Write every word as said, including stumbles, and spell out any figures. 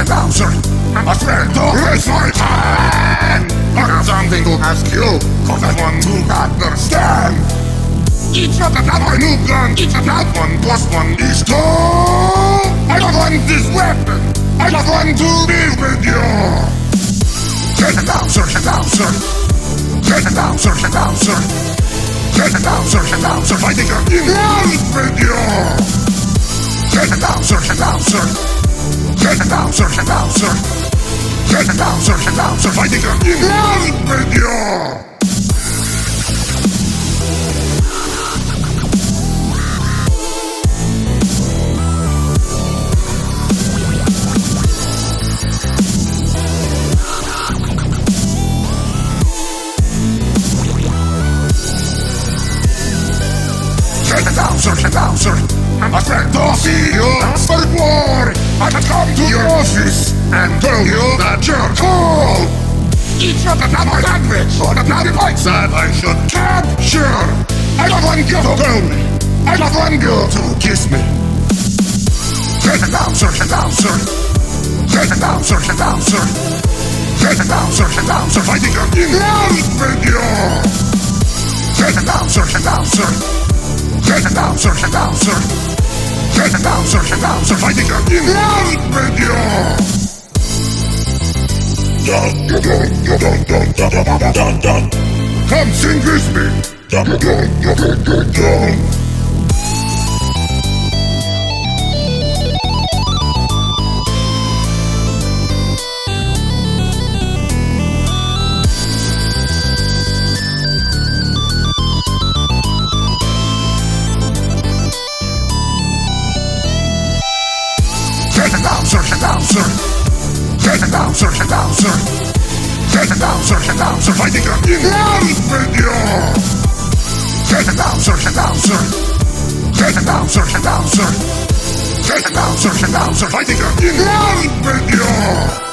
announcer, I'm a friend to raise my hand. I got something to ask you, cause I want to understand. Each of the time I new gun, each of that one plus one is two. I don't want this weapon, I just want to be with you. Get it down, search it down, sir. Get it down, search it down, sir. Get it down, search it down, sir. Fighting in love with you. Get it down, search it down, sir. Get it down, search it down, sir. Get it down, search it down, sir. Fighting in love with you. Get it down, search it down, sir. I'm a friend to see you after war. I can come to your office and tell you that you're cool. Each of the time I language or the bloody points that I should capture. I don't want you to tell me. I don't want you to kiss me. Get it down, search it down, sir. Get it down, search it down, sir. Get it down, search it down, sir. Fighting in love with you. Get it down, search it down, sir. Get it down, search it down, sir. Get it down, search it down, sir. Fighting in love with you. Dun dun dun dun dun dun dun dun dun. Come sing with me. Dun dun dun dun dun dun. Get it down, search it down, sir. Get it down, search it down, sir. Get it down, search it down, sir. Fighting in love with you. Get it down, search it down, sir. Get it down, search it down, sir. Get it down, search it down, sir. Fighting in love with you.